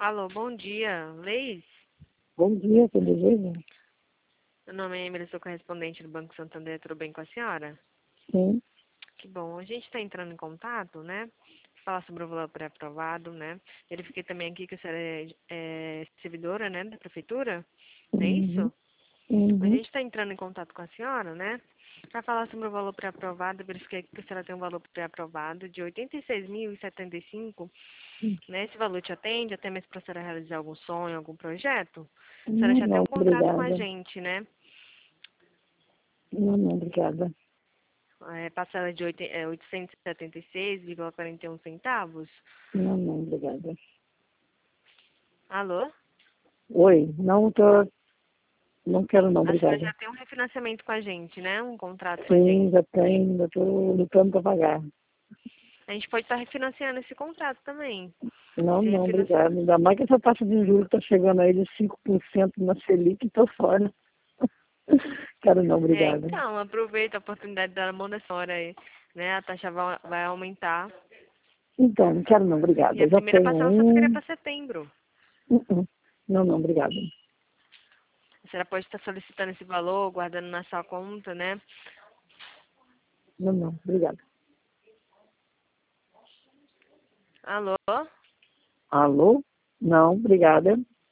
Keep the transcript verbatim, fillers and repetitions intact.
Alô, bom dia. Leis? Bom dia, que deseja? Meu nome é Emily, sou correspondente do Banco Santander. Tudo bem com a senhora? Sim. Que bom. A gente está entrando em contato, né? Falar sobre o valor pré-aprovado, né? Verifiquei também aqui que a senhora é, é servidora, né, da prefeitura. Não é Uhum. isso? A Uhum. gente está entrando em contato com a senhora, né? Para falar sobre o valor pré-aprovado, verifiquei que a senhora tem um valor pré-aprovado de oitenta e seis mil e setenta e cinco, né? Esse valor te atende até mesmo para a senhora realizar algum sonho, algum projeto? A senhora Não, já tem não, um contrato com a obrigada. gente, né? Não, não, obrigada. É, parcela de oito- é, oitocentos e setenta e seis vírgula quarenta e um centavos. Não, não, obrigada. Alô? Oi, não tô, não quero não, A senhora obrigada. já tem um refinanciamento com a gente, né? Um contrato com a Sim, gente. já tem, já tô lutando para pagar. A gente pode estar refinanciando esse contrato também. Não, Esse não, refinanci... obrigada. Ainda mais que essa taxa de juros está chegando aí de cinco por cento na Selic, tô fora. Quero não, É, obrigada. então, aproveita a oportunidade da mão da senhora aí, né? A taxa vai, vai aumentar. Então, não quero não, E obrigada. a Eu já primeira tenho parcela só ficaria um. para setembro. Uh -uh. Não, não, obrigada. A senhora pode estar solicitando esse valor, guardando na sua conta, né? Não, não, obrigada. Alô? Alô? Não, obrigada.